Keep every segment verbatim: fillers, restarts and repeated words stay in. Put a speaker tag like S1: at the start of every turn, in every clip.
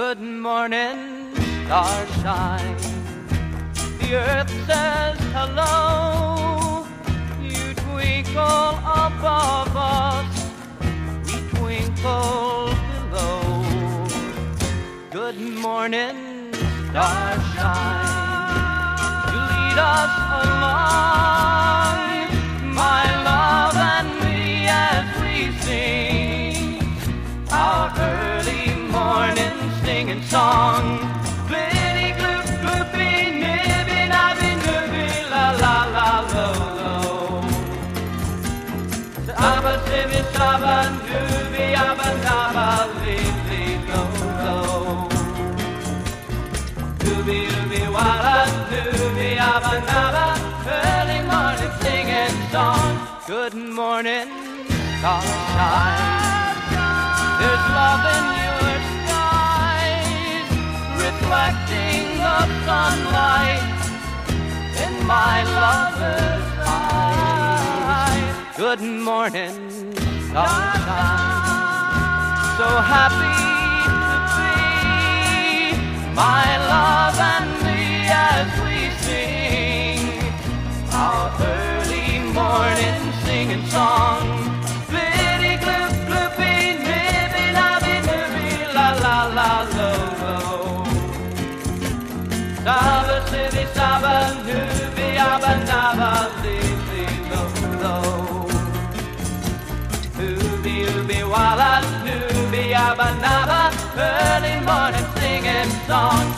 S1: Good morning, starshine. The earth says hello. You twinkle above us, we twinkle below. Good morning, starshine. You lead us along, my love and me, as we sing our early morning singing song. Blitty gloop gloopy nibby nabby nibby la la la lo lo. Abba sibby sabba nubby abba nabba li lo lo. Dooby dooby walla dooby abba nabba. Early morning singing song. Good morning, starshine. There's love in your skies, reflecting the sunlight in my lover's eyes. Good morning, sunshine. So happy to be, my love and me, as we sing our early morning singing song. La lo lo. Saba city saba nubi aba naba li li lo lo. Ubi ubi wala nubi aba naba. Early morning singing song.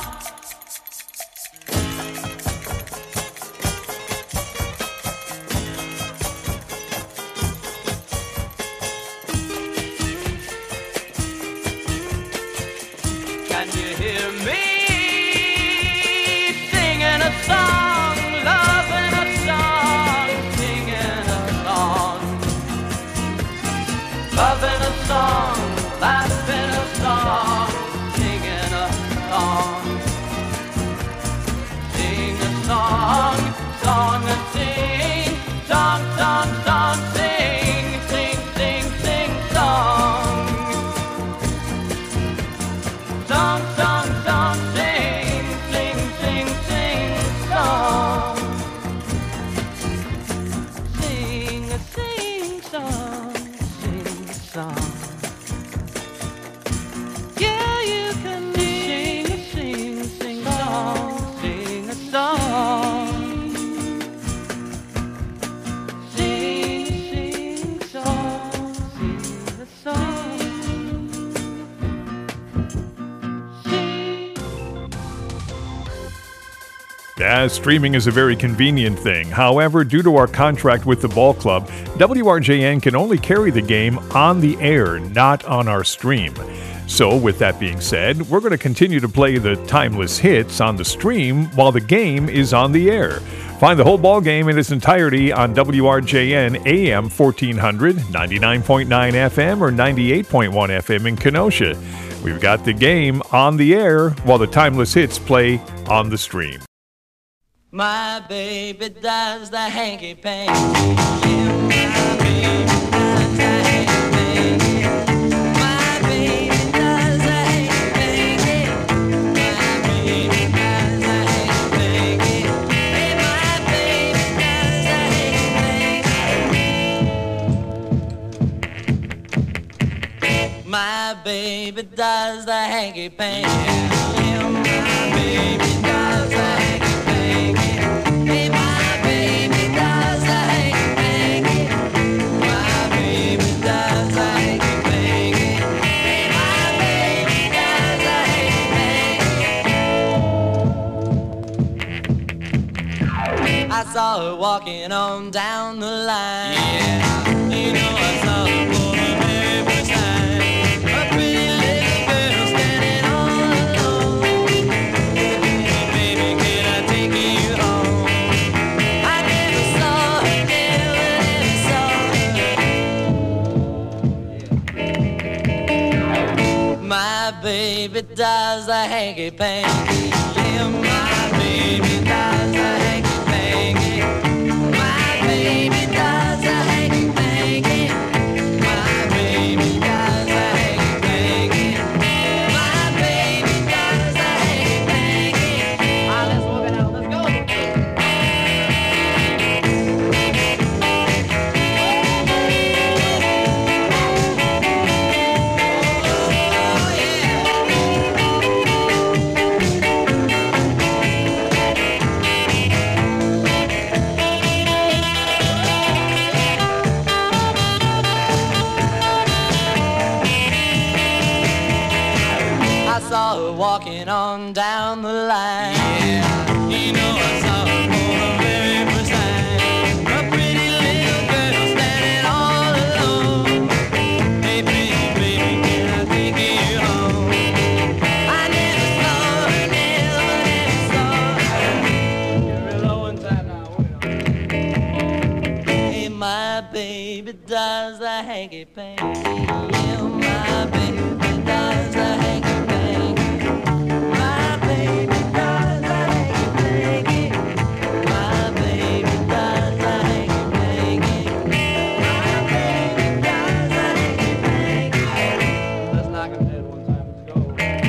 S2: Yeah, streaming is a very convenient thing. However, due to our contract with the ball club, W R J N can only carry the game on the air, not on our stream. So, with that being said, we're going to continue to play the timeless hits on the stream while the game is on the air. Find the whole ball game in its entirety on W R J N A M fourteen hundred, ninety-nine point nine F M or ninety-eight point one F M in Kenosha. We've got the game on the air while the timeless hits play on the stream.
S1: My baby does the hanky-panky. Yeah, my baby does the hanky-panky. My baby does the hanky-panky. My baby does the hanky-panky. Hey, my baby does the hanky-panky. My baby does the hanky-panky. Yeah, my baby does the hanky-panky. I saw her walking on down the line. Yeah, you know I saw her for the very first time. A pretty little girl standing all alone. Hey, baby, can I take you home? I never saw her, never, never saw her. My baby does the hanky-panky. Yeah, my baby does the hanky-panky. My baby does a hanky-panky. My baby does a hanky-panky. My baby saw her walking on down the line. Yeah, you know I saw her for the very first time. A pretty little girl standing all alone. Hey, baby, baby, can I take you home? I never saw her, never, never saw her. Get real low one time now, hey, my baby does the hanky-panky. Yeah, my baby does the hanky-panky. My baby does the hanky-panky. My baby does the hanky-panky. My baby does the hanky-panky. Let's knock him dead one time. Let's go.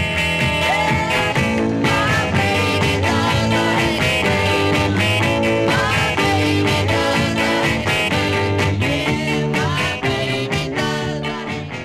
S1: My baby does the hanky-panky. My baby does the hanky-panky. Yeah, my baby does the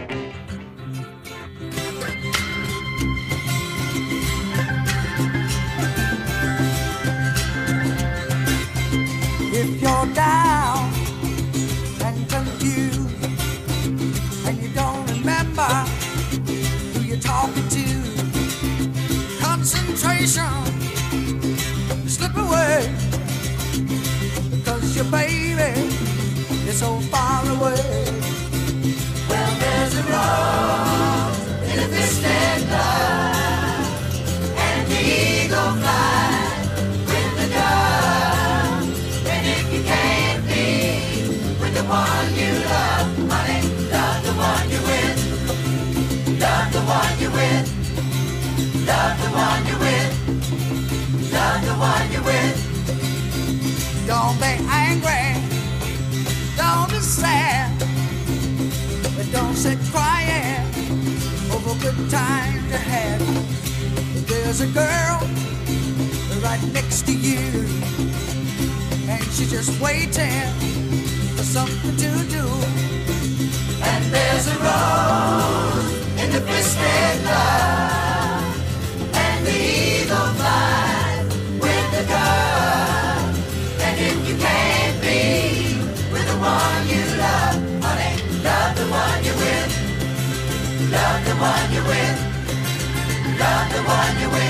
S3: If you're down and confused and you don't remember who you're talking to, concentration slip away because your baby is so far away. Well, there's a rose in a distant love, and the eagle flies with the dove. And if you can't be with the one you love, honey, love the one you're with. Love the one you're with. Love the one you're with. Love the one you're with. Don't be angry. Don't be sad. But don't sit crying over good times you had. There's a girl right next to you, and she's just waiting for something to do. And there's a rose in the twisted love, and the eagle flies with the dove. And if you can't be with the one you love, honey, love the one you're with. Love the one you're with. Love the one you're with.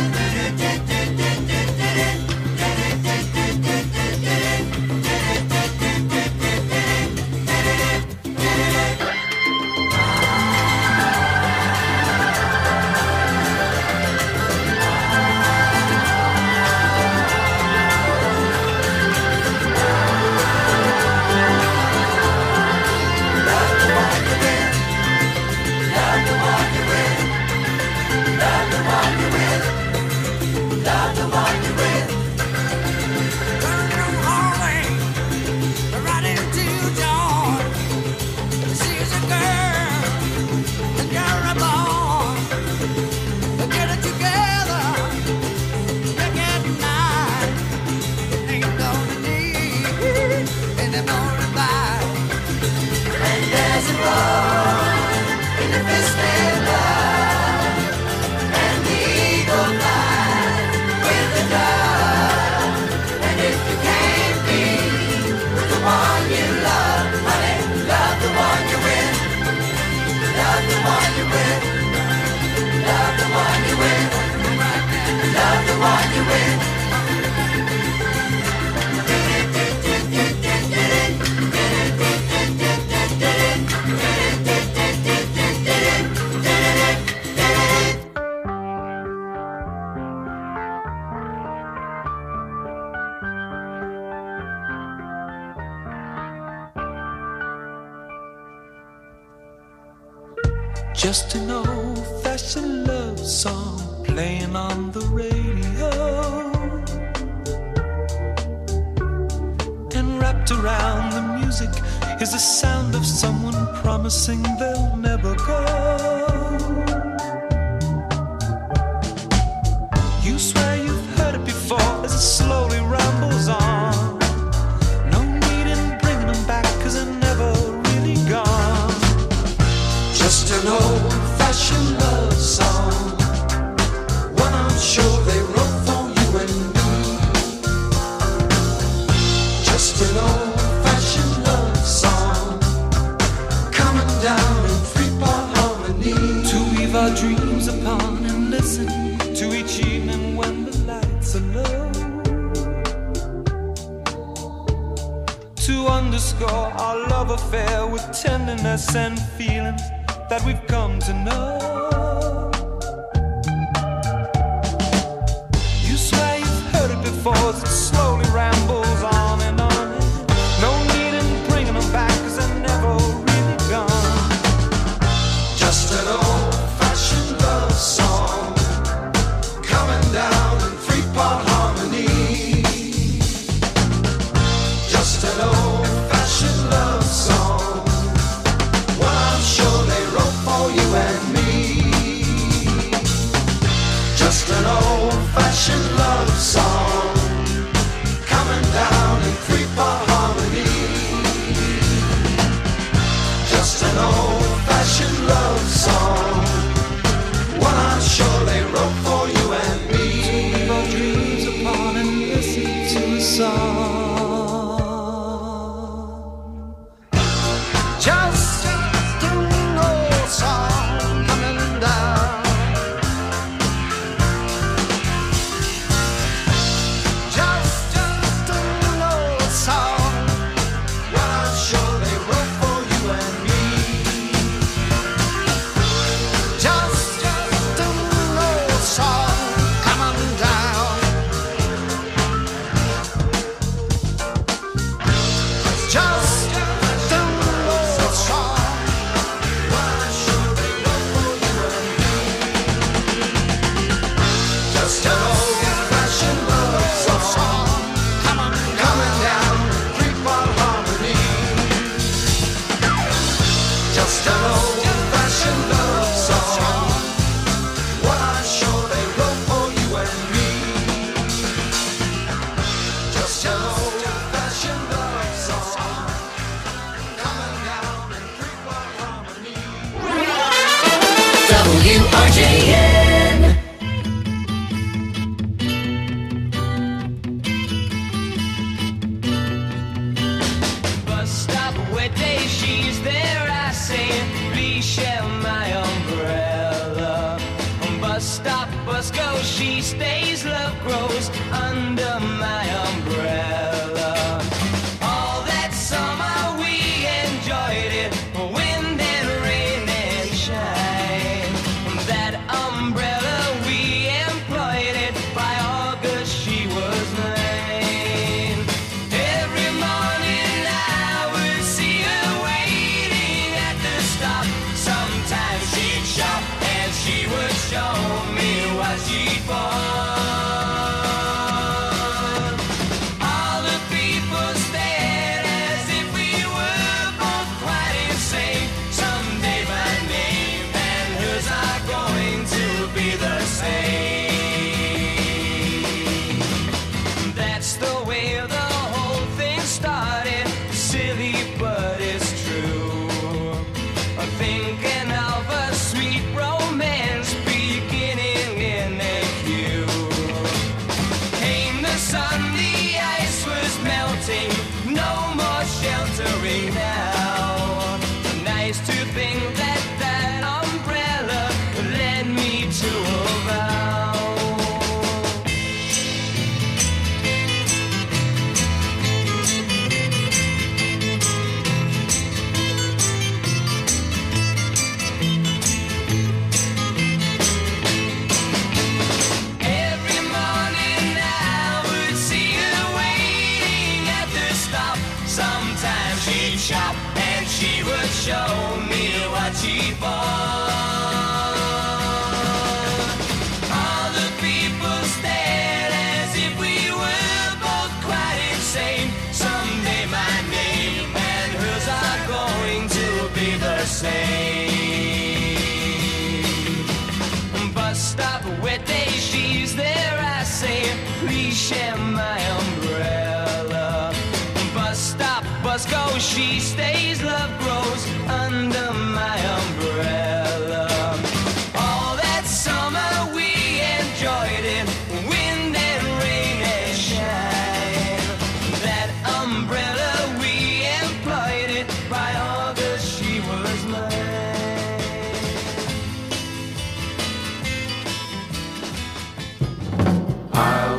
S4: Just an old-fashioned love song playing on the radio, and wrapped around the music is the sound of someone promising they'll never go. You swear you've heard it before as it slowly rambles on. No need in bringing them back, 'cause they're never really gone. Just an old-fashioned love song, one I'm sure they wrote for you and me. Just an old-fashioned love song, coming down in Freeport Harbor. weave our dreams upon and listen to each evening when the lights are low, to underscore our love affair with tenderness and feelings that we've come to know. You swear you've heard it before as it slowly rambles on and on. No need in bringing them back, cause they're never really gone.
S3: Just an old-fashioned love song coming down in three-part harmony. Just an old-fashioned love song, one I'm sure they wrote for you and me. Just an old-fashioned love song coming down in three-part harmony. Just an old-fashioned love song, one I'm sure they wrote for you and me.
S4: Weave our dreams upon and listen to a song.
S3: Just an old song coming down. Just, just an old song, one I'm sure they wrote for you and me. Just, just an old song coming down. Just an old song, one I'm sure they wrote for you and me. Just an old-fashioned love song coming down three-part harmony. Just an old-fashioned love song, one I'm sure they wrote for you and me. Just an old-fashioned love song coming down in three-part harmony.
S5: W R J N.
S1: Bus stop, wet day, she's there, I say, please share my umbrella. Bus stop, bus goes, she stays, love grows under my umbrella. All that summer we enjoyed it, wind and rain and shine. That umbrella we employed it, by August she was mine. Every morning I would see her waiting at the stop. Sometimes she'd shop and she would show me what she bought. All the people stared as if we were both quite insane. Someday my name and hers are going to be the same. That's the way the whole thing started. Silly, but it's true. I'm thinking of a sweet romance beginning in a queue. Came the sun, the ice was melting, no more sheltering now. Nice to think that that umbrella led me to a vow. Every morning I would see her waiting at the stop. Sometimes she'd shop and she would show me what she bought. All the people stared as if we were both quite insane. Someday my name and hers are going to be the same. Bus stop, wet day, she's there, I say, please share my umbrella. Bus stop, bus goes, she stays, love grows under my umbrella. All that summer we enjoyed it, wind and rain and shine. That umbrella we employed it, by August she was mine.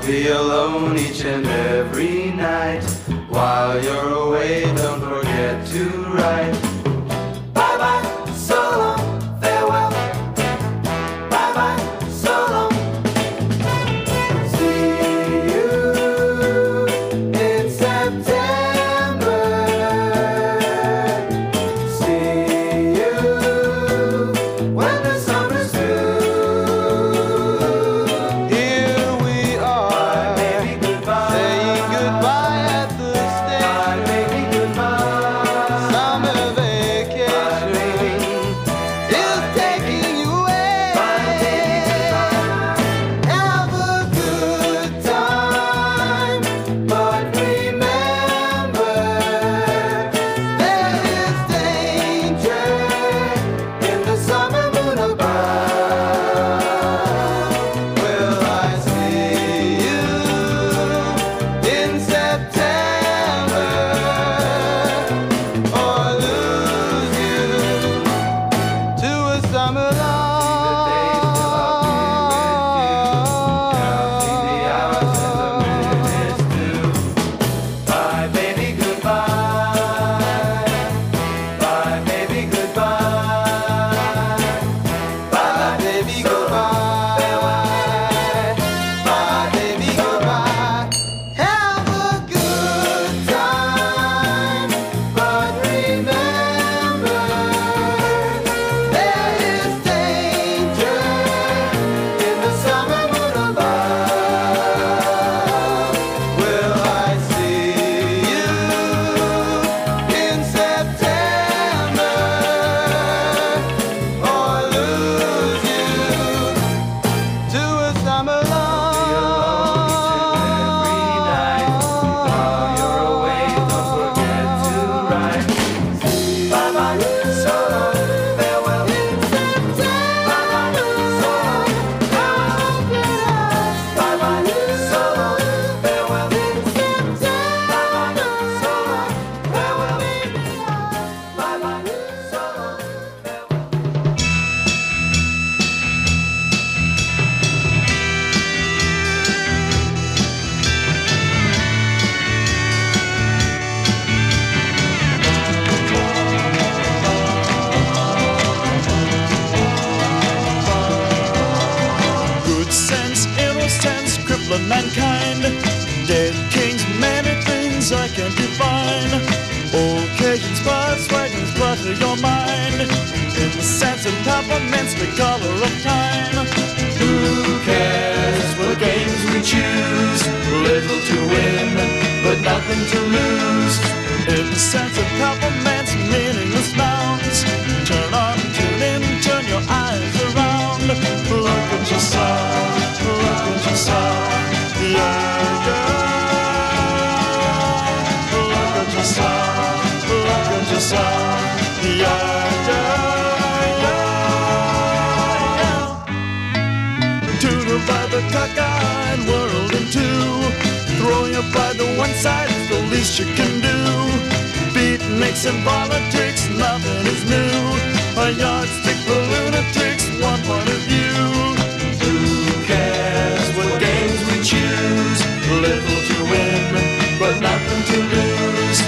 S5: be alone each and every night. While you're away, don't forget to write. Bye bye, so long, farewell. Bye bye, so long. See you in September. See you when the summer's through.
S6: Here we are,
S5: Bye, baby, goodbye.
S6: saying goodbye at the
S5: Bye,
S6: station.
S5: baby, goodbye.
S6: Summer
S5: Bye,
S6: vacation
S5: baby.
S6: is taking you away.
S5: Bye, baby, goodbye.
S6: Have a good time, but remember there is danger in the summer moon above. Will I see you in September or lose you to a summer
S5: Bye, baby, goodbye. Bye, baby, goodbye.
S6: Bye, baby, goodbye. Bye, baby, goodbye. Have a good time, but remember there is danger in the summer moon above. Will I see you in September or lose you to a summer
S5: Every night, while you're away, don't forget to write. Bye bye, so long, farewell. Bye bye, so long, farewell. Bye bye, so long, farewell. Bye bye, so long, farewell. Bye bye, so long, farewell.
S7: Good sense, innocence, crippling mankind. Dead kings, many things I can't define. Occasions, buzz, wagons, butter your mind. In the sense of peppermints, the color of time.
S5: Who cares what games we choose? Little to win, but nothing to lose.
S7: In the sense of peppermints, meaningless nouns. Turn on, tune in, turn your eyes around. Look at yourself, look at yourself. Yeah, yeah. Look at yourself, look at yourself. Yeah, yeah, yeah, yeah. To divide the cockeyed world in two. Throwing your pride to one side is the least you can do. Beatniks and politics, nothing is new. A yardstick for lunatics, one point of view.
S5: Who cares what games we choose? Little to win, but nothing to lose.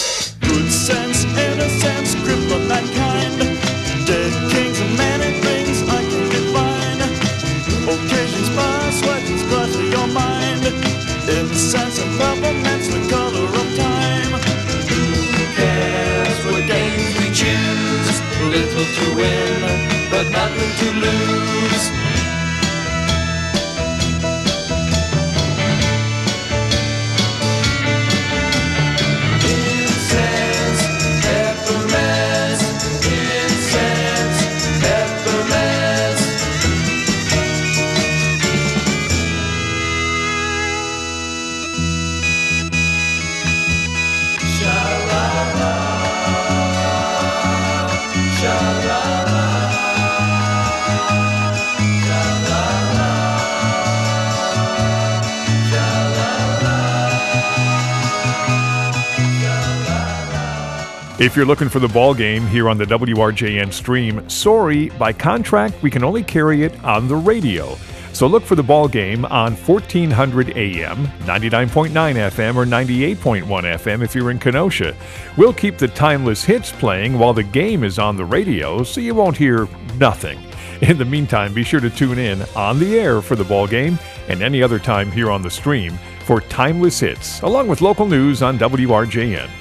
S7: Good sense, innocence, cripple mankind. Dead kings and many things
S2: If you're looking for the ball game here on the W R J N stream, sorry, by contract, we can only carry it on the radio. So look for the ball game on fourteen hundred A M, ninety-nine point nine F M, or ninety-eight point one F M if you're in Kenosha. We'll keep the timeless hits playing while the game is on the radio, so you won't hear nothing. In the meantime, be sure to tune in on the air for the ball game and any other time here on the stream for timeless hits, along with local news on W R J N.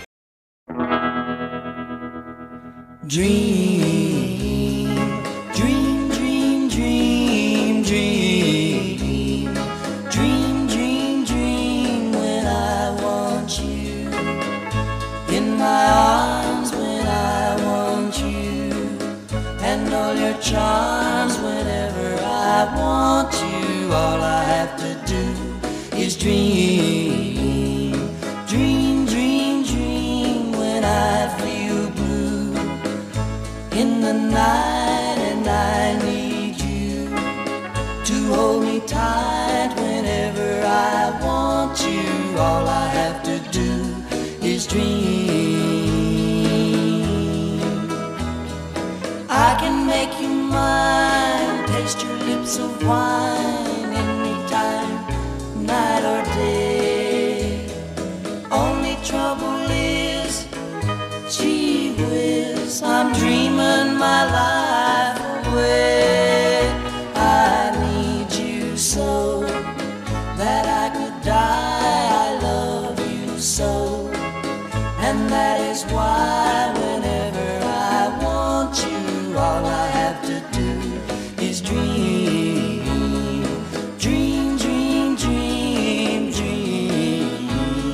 S1: Dream, dream, dream, dream, dream, dream, dream, dream when I want you in my arms, when I want you, and all your charms whenever I want you. All I have to do is dream, dream, dream, dream when I feel blue in the night, and I need you to hold me tight whenever I want you. All I have to do is dream. I can make you mine, taste your lips of wine anytime, night or day. Only trouble is, gee whiz, I'm dreaming my life away. I need you so that I could die. I love you so, and that is why whenever I want you, all I have to do is dream, dream, dream, dream, dream.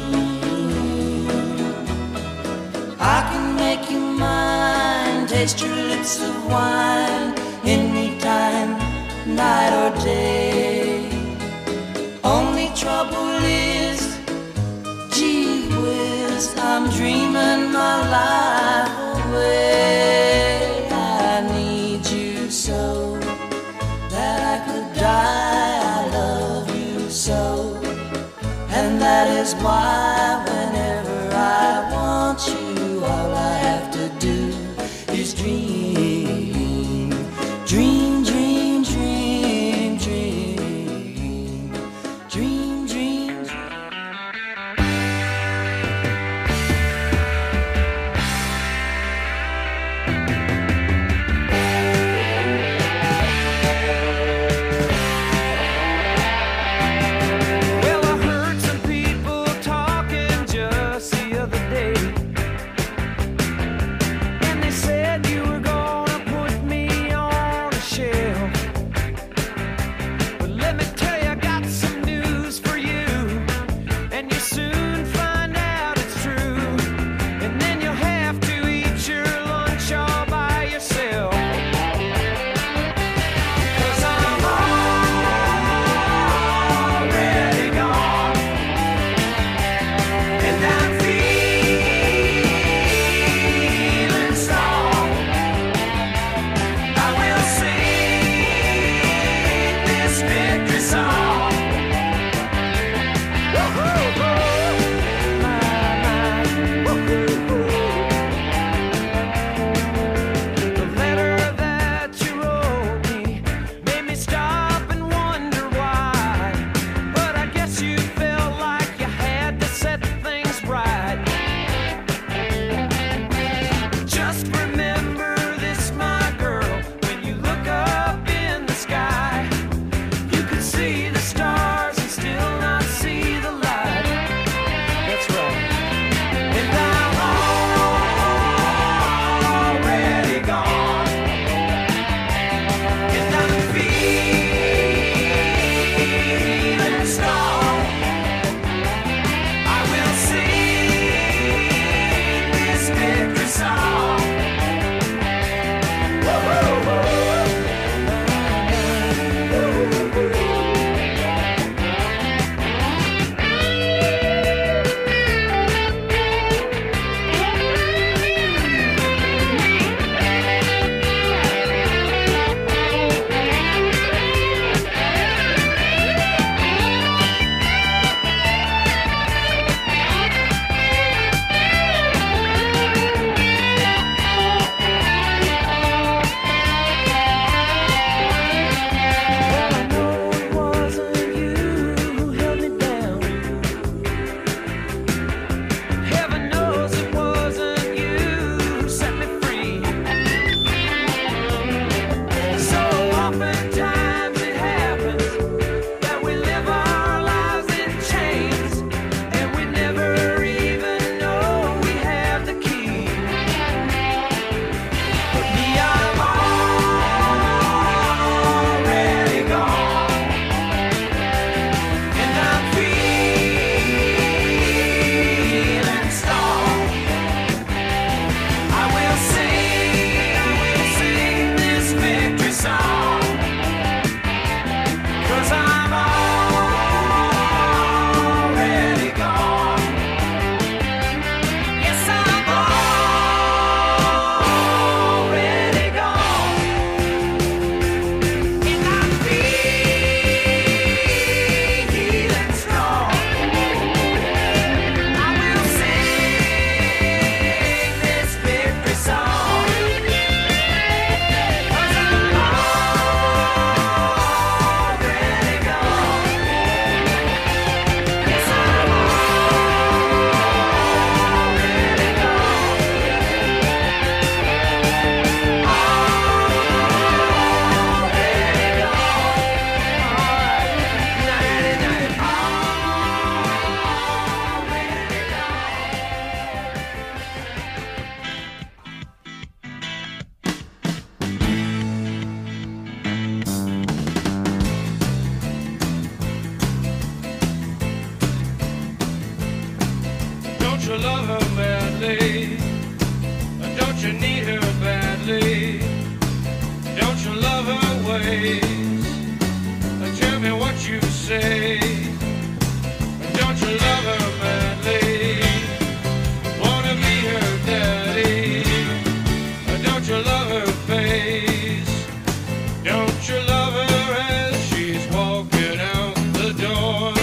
S1: I can make you mine, taste your lips of wine anytime, night or day. Only trouble is, gee whiz, I'm dreaming my life away. I need you so that I could die. I love you so, and that is why whenever I want you, all I have to do is dream, dream, dream, dream, dream, dream, dream.
S4: Well, I heard some people talk
S8: love her madly? Don't you need her badly? Don't you love her ways? Tell me what you say. Don't you love her madly? Wanna be her daddy? Don't you love her face? Don't you love her as she's walking out the door?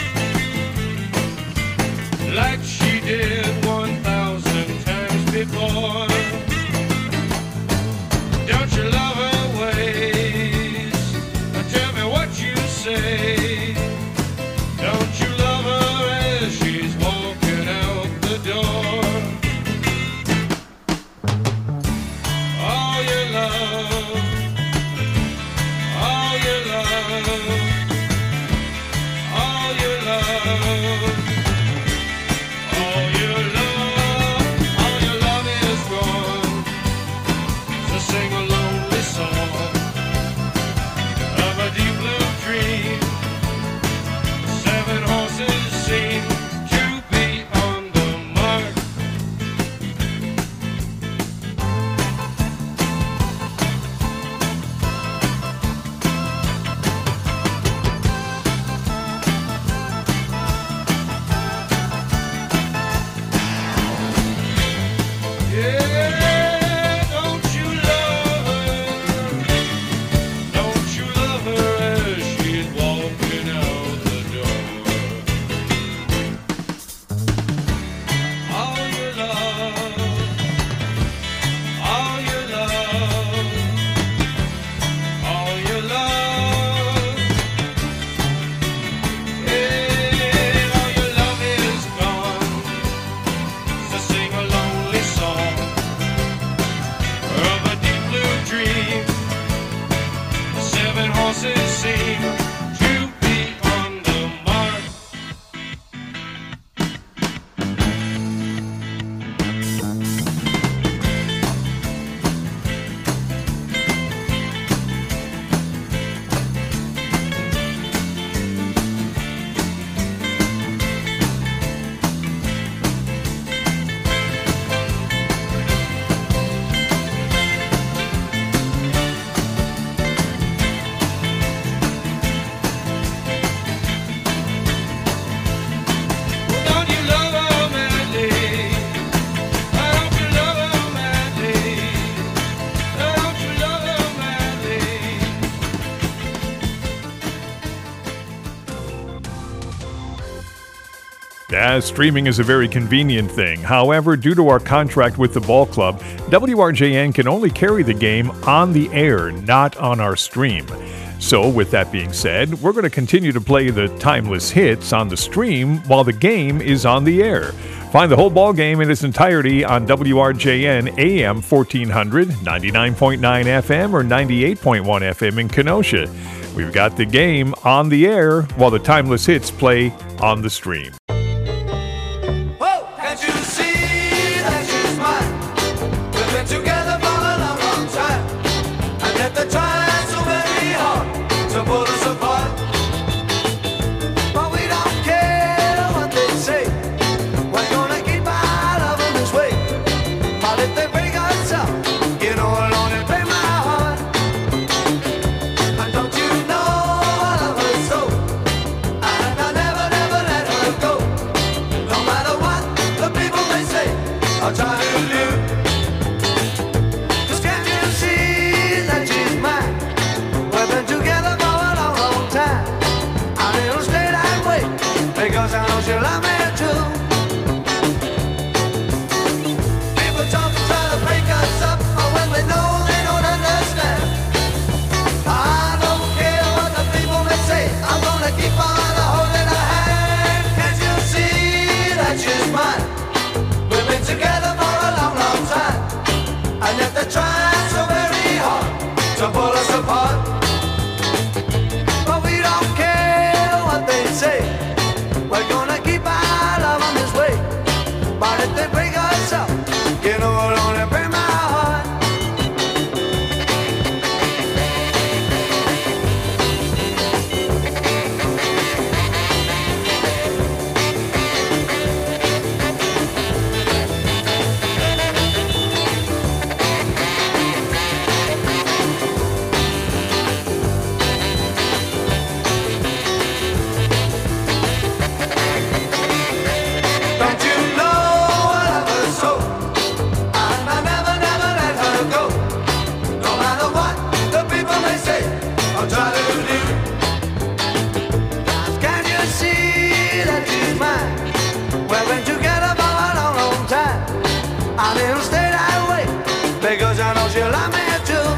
S8: Like she did one thousand times before. Don't you love her ways? Tell me what you say. Don't you love her as she's walking out the door? All your love, all your love, all your love. All your love, all your love is gone. So sing a lonely song of a deep blue dream. Seven horses seem to be on the mark. Yeah, don't you love her? Don't you love her as she's walking out the door? All your love, all your love, all your love. Yeah, all your love is gone. So sing a lonely song of a deep blue dream. Seven horses seem to be on the mark. Don't you love her madly? Don't you love her madly? Don't you love her madly?
S2: Yeah, streaming is a very convenient thing. However, due to our contract with the ball club, W R J N can only carry the game on the air, not on our stream. So, with that being said, we're going to continue to play the timeless hits on the stream while the game is on the air. Find the whole ball game in its entirety on W R J N A M fourteen hundred, ninety-nine point nine F M, or ninety-eight point one F M in Kenosha. We've got the game on the air while the timeless hits play on the stream.
S3: Whoa, can't you see that she's mine? We've been together for a long, long time, and yet they're trying so very hard to pull us apart. But we don't care what they say. We're gonna keep our love in this way. But if they break us up, you know I'll only play my heart. And don't you know I love her so, and I'll never, never let her go. do. Can't you see that you're mine? We've been together for a long, long time. I didn't stay that way because I know she love me too.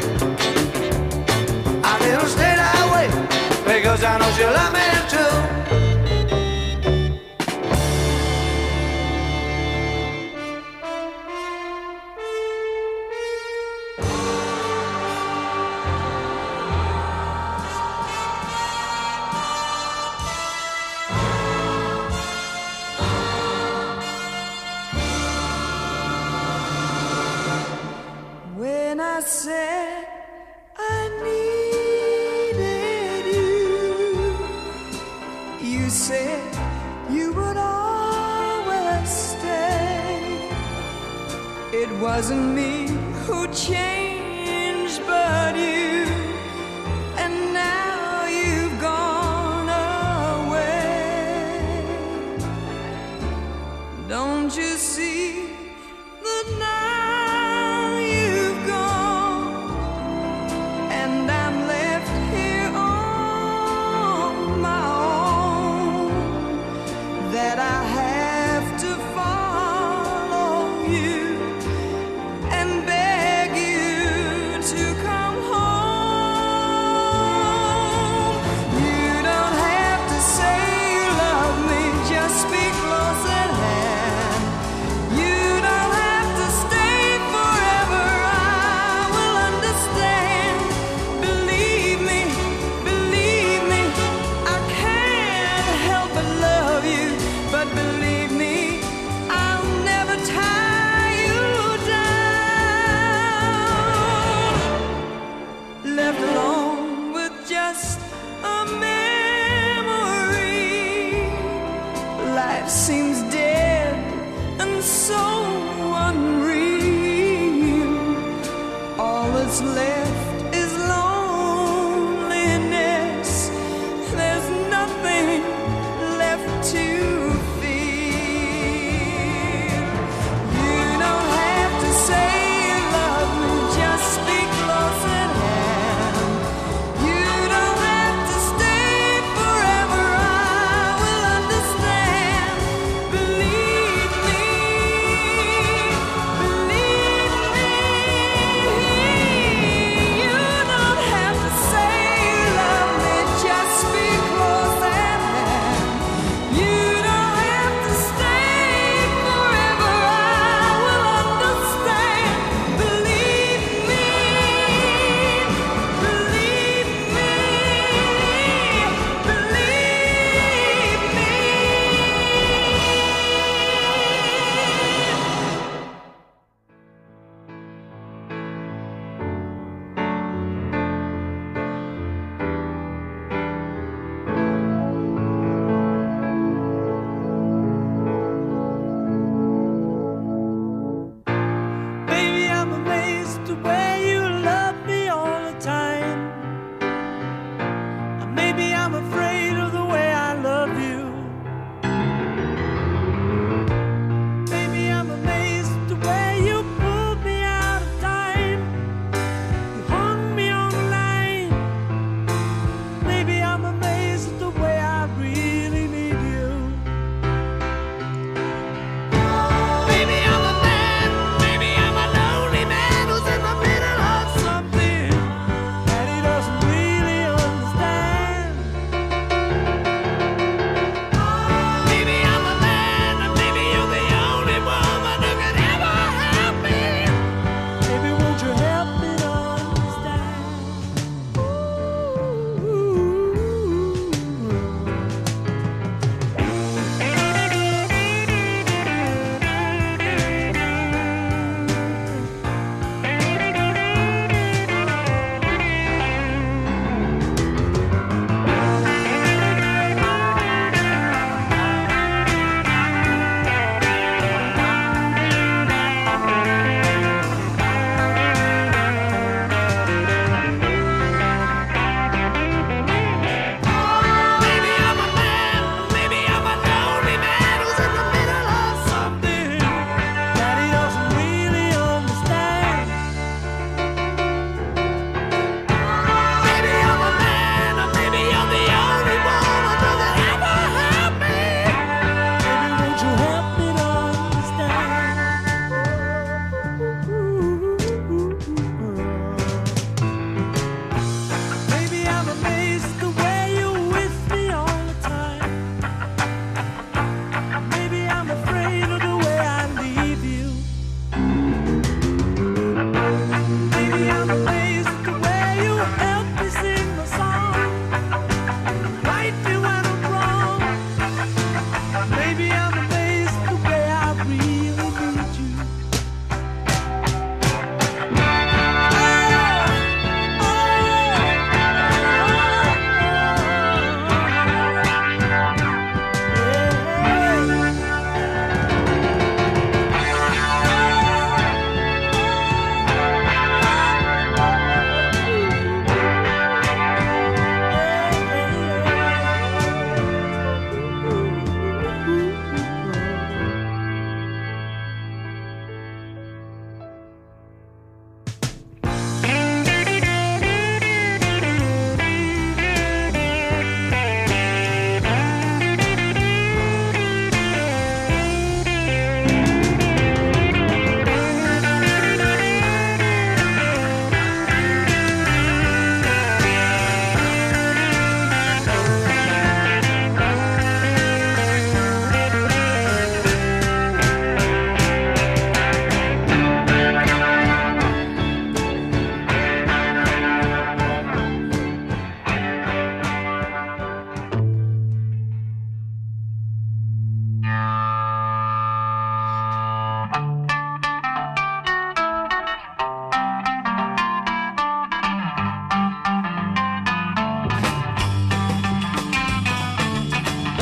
S3: I didn't stay that way because I know she love me too.
S9: When I said I needed you, you said you would always stay. It wasn't me who changed, but you, and now you've gone away. Don't you see that now you've gone, and I'm left here on my own, that I have to follow you and beg you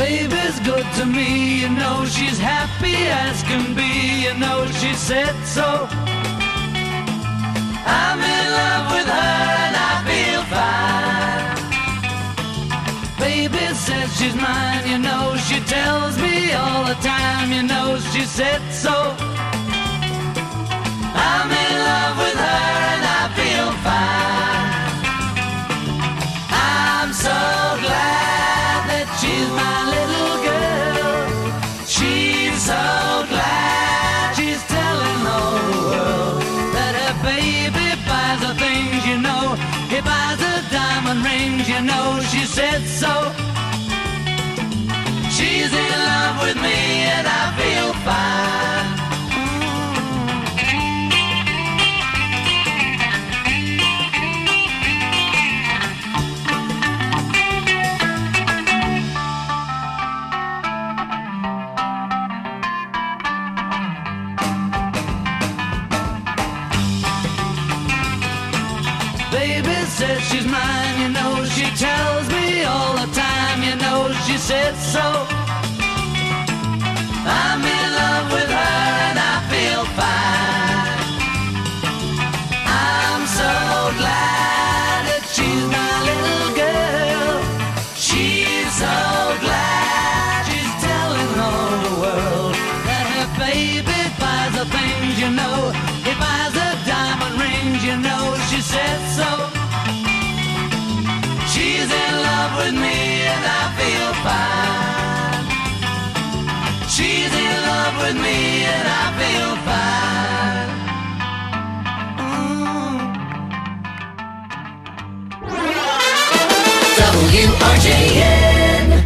S1: Baby's good to me, you know she's happy as can be, you know she said so. I'm in love with her and I feel fine. Baby says she's mine, you know she tells me all the time, you know she said so. I'm in love with her and I feel fine. I'm so glad that she's my little girl. She's so glad she's telling the whole world that her baby buys her things, you know. He buys her diamond rings, you know she said so. She's in love with me and I feel fine. Baby says she's mine, you know she tells me all the time, you know she said so. I'm in love with her and I feel fine. I'm so glad that she's my little girl. She's so glad she's telling all the world that her baby buys her things, you know. He buys her diamond rings, you know she said so. She's in love with me and I feel fine. She's in love with me and I feel fine. Mm. W R J N.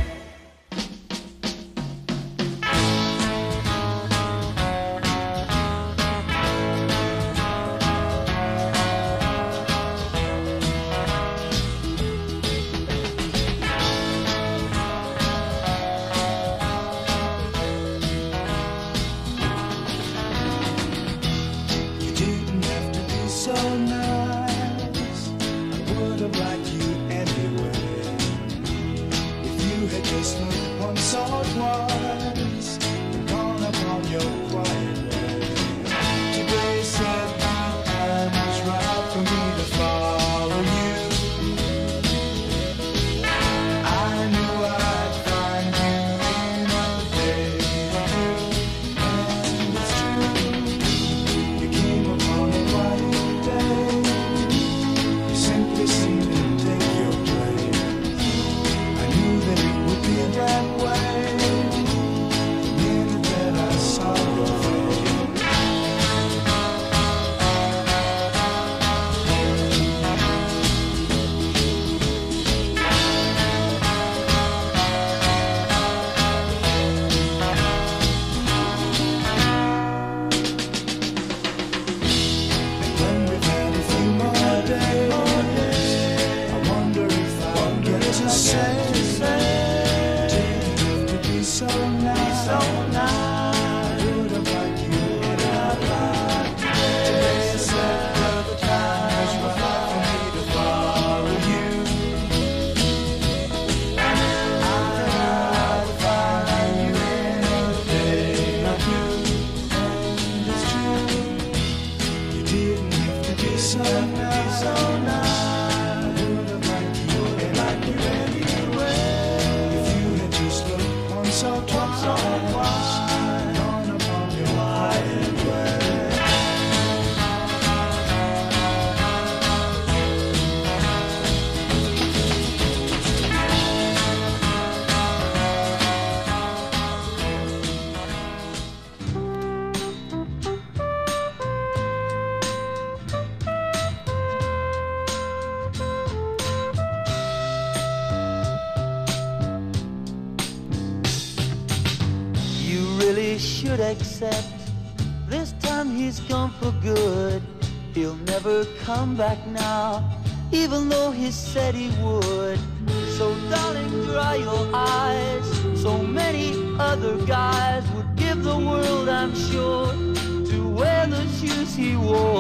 S10: Should accept this time he's gone for good. He'll never come back now, even though he said he would. So darling, dry your eyes. So many other guys would give the world, I'm sure, to wear the shoes he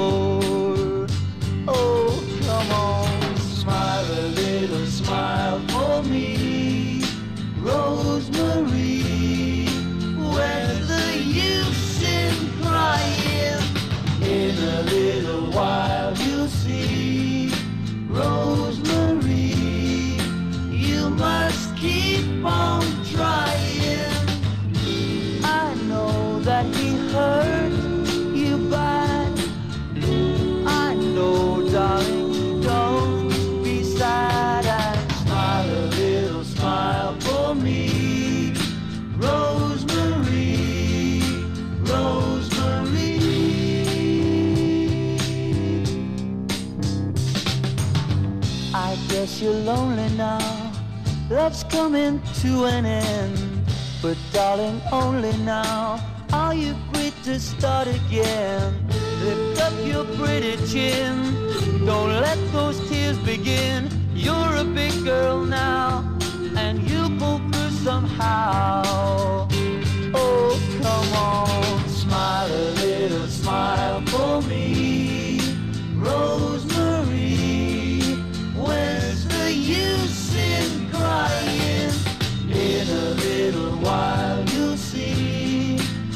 S10: wore. Oh, come on, smile a little smile for me, Rosemary. you're lonely now. Love's coming to an end, but darling, only now are you free to start again. Lift up your pretty chin, don't let those tears begin. You're a big girl now, and you'll pull through somehow. Oh, come on, smile a little smile for me, Rosemary. Where's the use in crying? In a little while you'll see,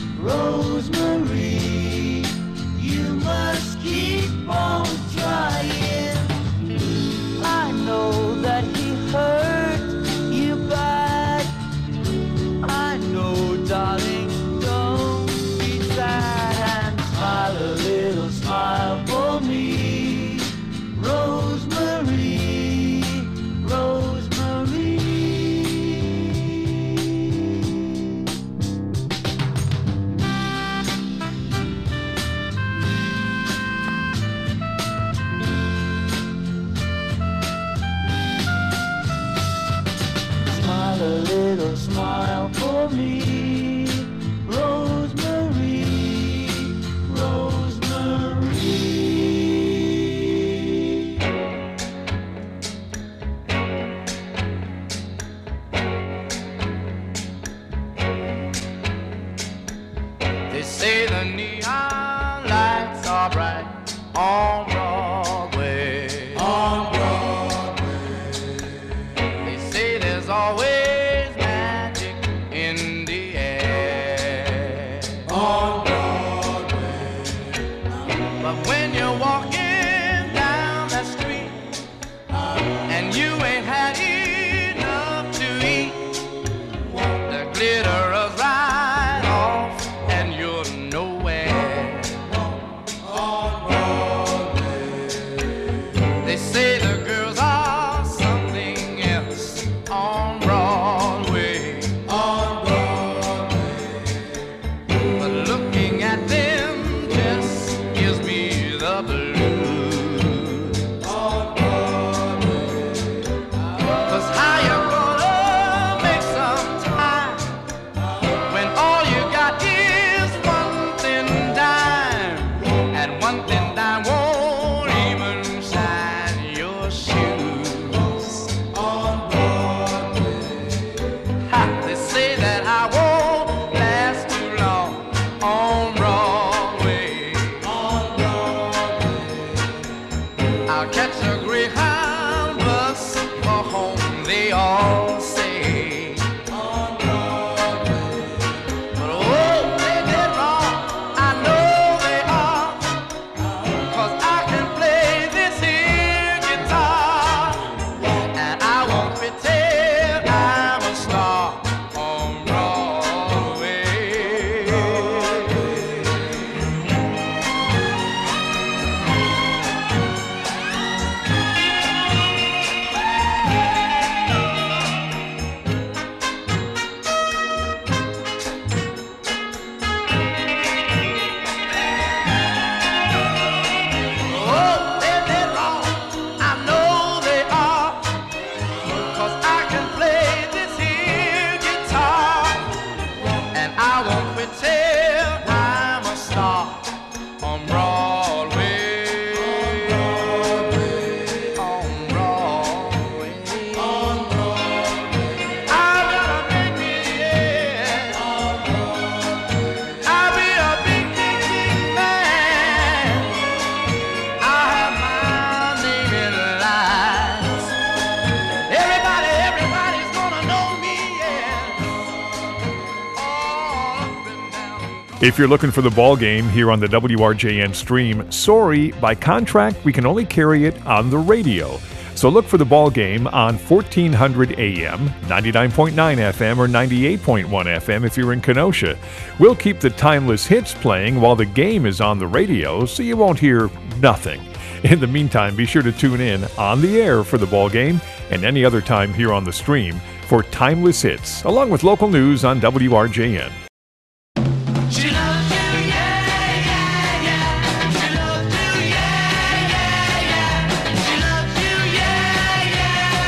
S10: Rosemary, you must keep on trying. I know that he hurt you bad. I know, darling, don't be sad, and smile a little smile for me, Rosemary, Rosemary. Smile a little smile for me, Rosemary, Rosemary.
S1: They say the neon lights are bright on Broadway. On Broadway. They say there's always magic in the air. On Broadway. But when you're walking down that street and you ain't had enough to eat, the glitter is right off and you're nowhere. On Broadway. They say the girls are something else on Broadway. On Broadway. But looking at them just gives me the blues. On Broadway. 'Cause how you gonna make some time when all you got is one thin dime, and one thin dime won't even shine your shoes. On Broadway. Ha, they say that I won't last too long on Broadway. On Broadway. I'll catch a Greyhound bus for home, they all say. On Broadway. But oh, they did wrong, I know they are, 'cause I can play this here guitar, and I won't pretend I'm a star on Broadway. Oh, they did wrong, I know they are, 'cause I can play this here guitar, and I won't pretend I'm a star on Broadway. On Broadway. On Broadway. I'm gonna make me, yeah. I'll be a big, big, big man. I'll have my name in lights. Everybody, everybody's gonna know me, yeah. All up and down.
S2: If you're looking for the ball game here on the W R J N stream, sorry, by contract, we can only carry it on the radio. So look for the ball game on fourteen hundred A M, ninety-nine point nine F M, or ninety-eight point one F M if you're in Kenosha. We'll keep the timeless hits playing while the game is on the radio, so you won't hear nothing. In the meantime, be sure to tune in on the air for the ball game and any other time here on the stream for timeless hits, along with local news on W R J N.
S1: She loves you, yeah, yeah, yeah. She loves you, yeah, yeah, yeah. She loves you, yeah, yeah,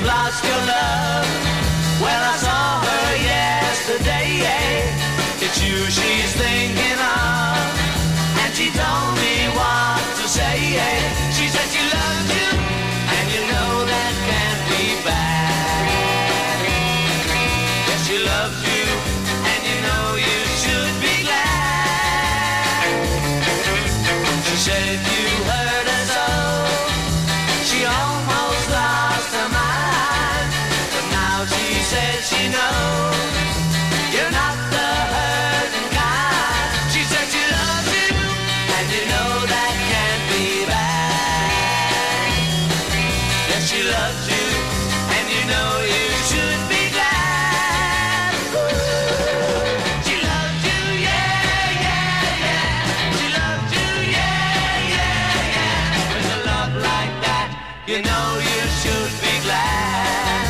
S1: you've lost your love. Well, I saw her yesterday. It's you she's thinking of, and she told me what to say. She said she loved you, and you know that can't be bad. Yes, she loves you, and you know you should be glad. She said you hurt her so, she almost lost her mind. But now she says she knows you're not the hurting kind. She said she loves you, and you know that can't be bad. Yes, she loves you, and you know you should be glad. She loves you, yeah, yeah, yeah. She loves you, yeah, yeah, yeah. With a love like that, you know you should be glad.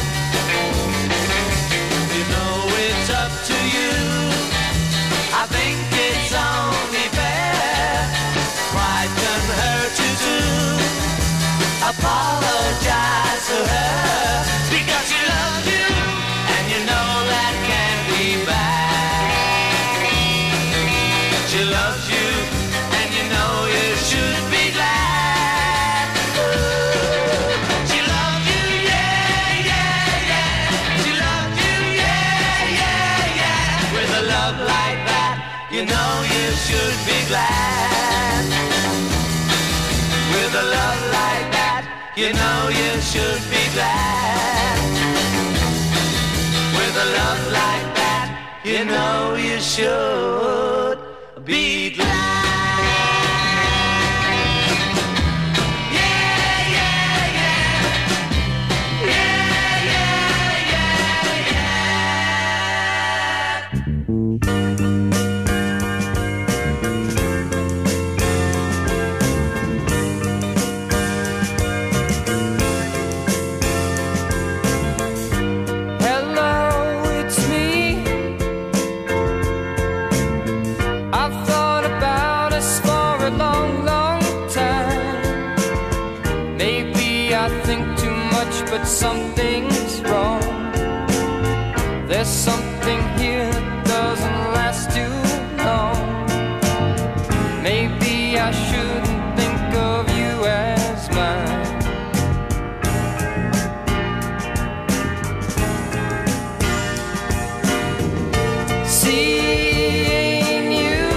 S1: You know it's up to you. I think it's only fair. Pride can hurt you too. Apologize to her, because she loves you, and you know that can't be bad. She loves you, and you know you should be glad. She loves you, yeah, yeah, yeah. She loves you, yeah, yeah, yeah. With a love like that, you know you should be glad. With a love like that, you know you should be glad. With a love like that, you know you should be glad. Yeah, yeah, yeah. Yeah, yeah, yeah, yeah.
S8: Hello, it's me. I've thought about us for a long, long time. Maybe I think too much, but something's wrong. There's something here that doesn't last too long. Maybe I shouldn't think of you as mine. Seeing you,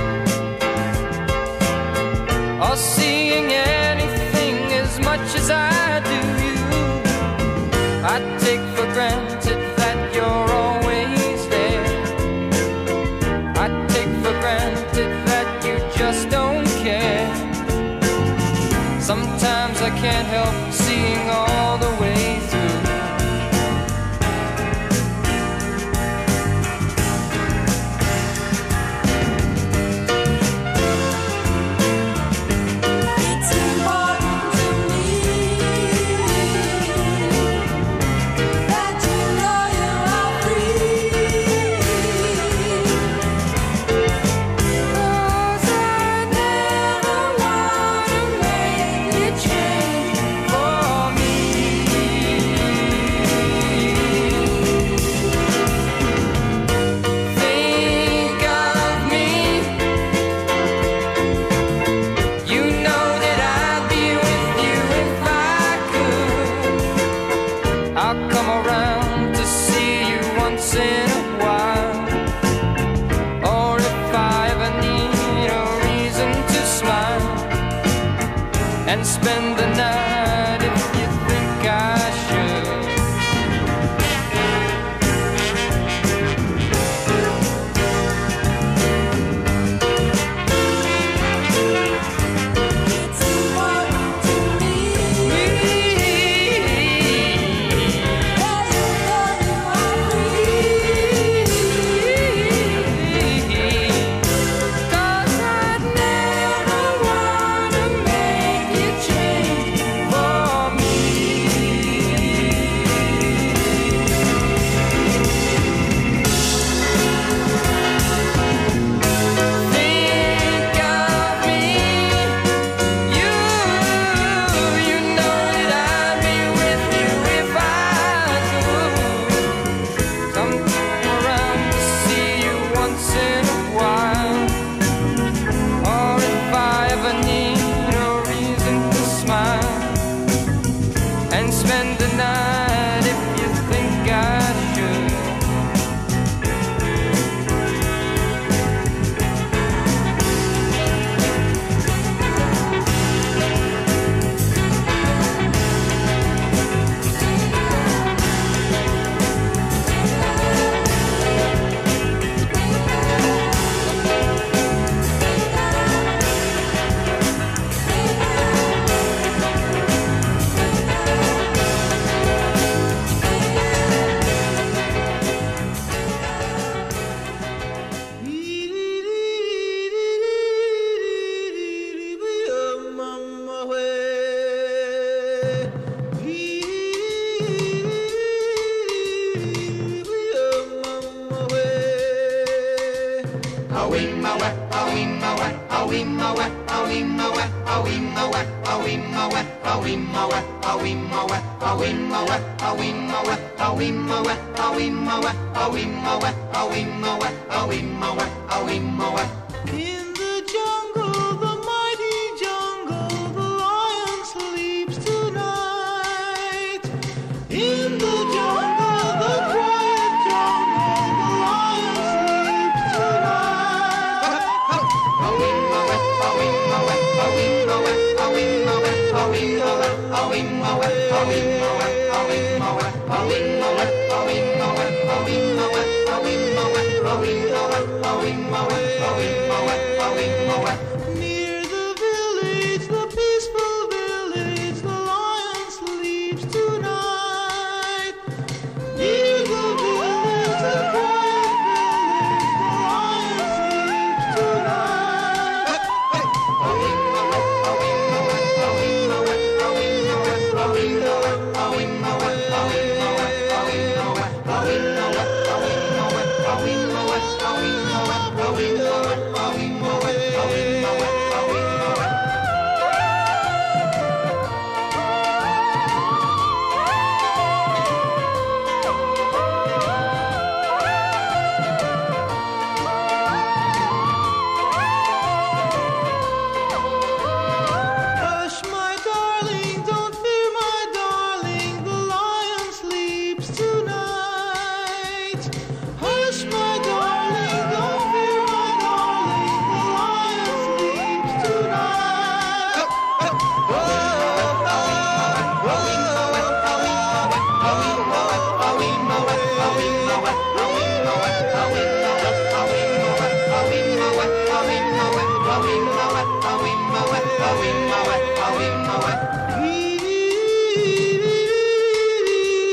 S8: or seeing anything as much as I do you, I take for granted that you're always there. I take for granted that you just don't care. Sometimes I can't help seeing all the way through.
S9: It's important to me that you know you are free. 'Cause I never wanna make you change for me. Think of me. You know that I'd be with you if I could. I'll come around to see you once in a while. Or if I ever need a reason to smile, and spend the night if you think I should. It's important to me that you know you are free. 'Cause I'd never wanna make you change for me.
S3: the jungle, the mighty jungle, the lion sleeps tonight. In the jungle, the quiet jungle, the lion sleeps tonight.
S1: Oh,